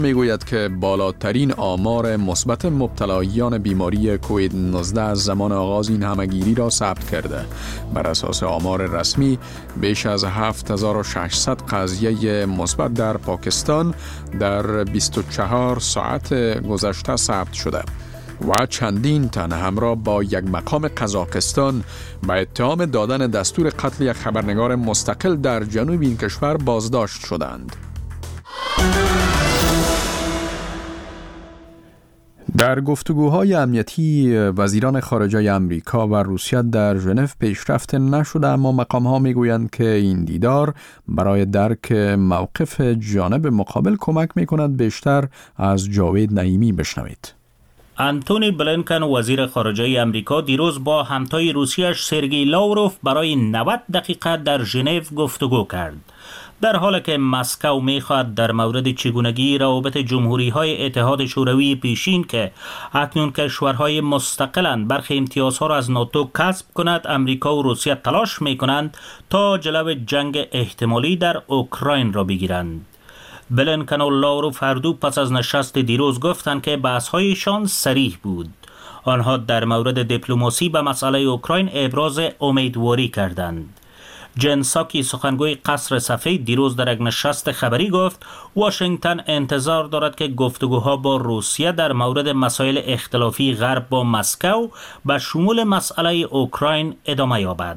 میگوید که بالاترین آمار مثبت مبتلایان بیماری کووید 19 از زمان آغاز این همهگیری را ثبت کرده. بر اساس آمار رسمی بیش از 7600 قضیه مثبت در پاکستان در 24 ساعت گذشته ثبت شده و چندین تن همراه با یک مقام قزاقستان به اتهام دادن دستور قتل یک خبرنگار مستقل در جنوب این کشور بازداشت شدند. در گفتگوهای امنیتی وزیران خارجه آمریکا و روسیه در ژنو پیشرفت نشده، اما مقام‌ها میگویند که این دیدار برای درک موقف جانب مقابل کمک میکند. بیشتر از جاوید نعیمی بشنوید. انتونی بلینکن وزیر خارجه آمریکا دیروز با همتای روسیه‌اش سرگئی لاوروف برای 90 دقیقه در ژنو گفتگو کرد. در حالی که مسکو می‌خواهد در مورد چگونگی روابط جمهوری‌های اتحاد شوروی پیشین که اکنون کشورهای مستقلند برخی امتیازها را از ناتو کسب کند، آمریکا و روسیه تلاش می‌کنند تا جلو جنگ احتمالی در اوکراین را بگیرند. بلینکن و لاوروف هر دو پس از نشست دیروز گفتند که بحث‌هایشان صریح بود. آنها در مورد دیپلماسی به مسئله اوکراین ابراز امیدواری کردند. جن ساکی سخنگوی قصر سفید دیروز در یک نشست خبری گفت واشنگتن انتظار دارد که گفتگوها با روسیه در مورد مسائل اختلافی غرب با مسکو به شمول مسئله اوکراین ادامه یابد.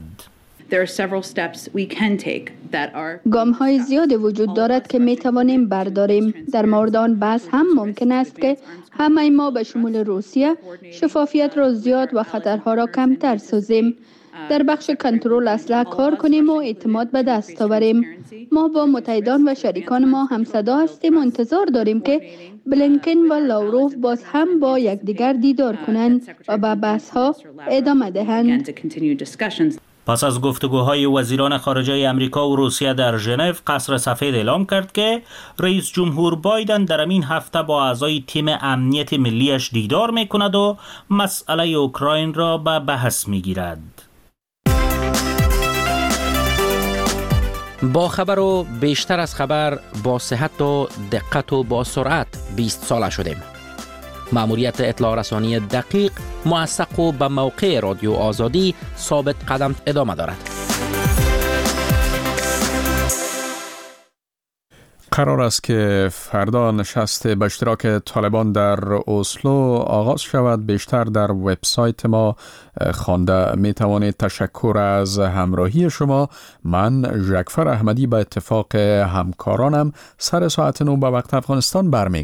گام‌های زیادی وجود دارد که می توانیم برداریم. در مورد آن بحث هم ممکن است که همه ما به شمول روسیه شفافیت را زیاد و خطرها را کمتر سازیم. در بخش کنترل اسلحه کار کنیم و اعتماد به دست آوریم. ما با متحدان و شریکان ما همصدا هستیم و انتظار داریم که بلینکن و لاوروف باز هم با یکدیگر دیدار کنند و به بحث‌ها ادامه دهند. پس از گفتگوهای وزیران خارجه آمریکا و روسیه در ژنو، قصر سفید اعلام کرد که رئیس جمهور بایدن در این هفته با اعضای تیم امنیت ملیش دیدار میکند و مسئله اوکراین را به بحث میگیرد. با خبر و بیشتر از خبر، با صحت و دقت و با سرعت 20 ساله شدیم. مأموریت اطلاع رسانی دقیق، موثق و به موقع رادیو آزادی ثابت قدم ادامه دارد. قرار است که فردا نشست به اشتراک طالبان در اسلو آغاز شود. بیشتر در وبسایت ما خوانده می توانید. تشکر از همراهی شما. من ژکفر احمدی به اتفاق همکارانم سر ساعت 9 به وقت افغانستان برمی